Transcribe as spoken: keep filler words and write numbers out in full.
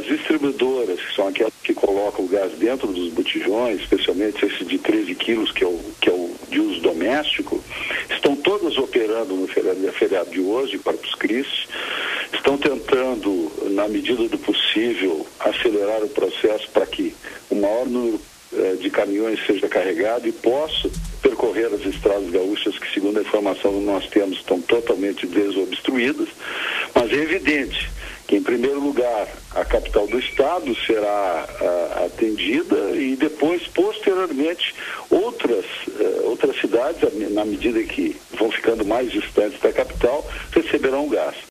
distribuidoras, que são aquelas que colocam o gás dentro dos botijões, especialmente esse de treze quilos, que é o, que é o de uso doméstico, estão todas operando no feriado, feriado de hoje, Corpus Christi, estão tentando, na medida do possível, acelerar o processo para que o maior número eh, de caminhões seja carregado e possa percorrer as estradas gaúchas, que, segundo a informação que nós temos, estão totalmente desobstruídas. Mas é evidente que, em primeiro lugar, a capital do estado será uh, atendida e depois, posteriormente, outras, uh, outras cidades, na medida que vão ficando mais distantes da capital, receberão gás.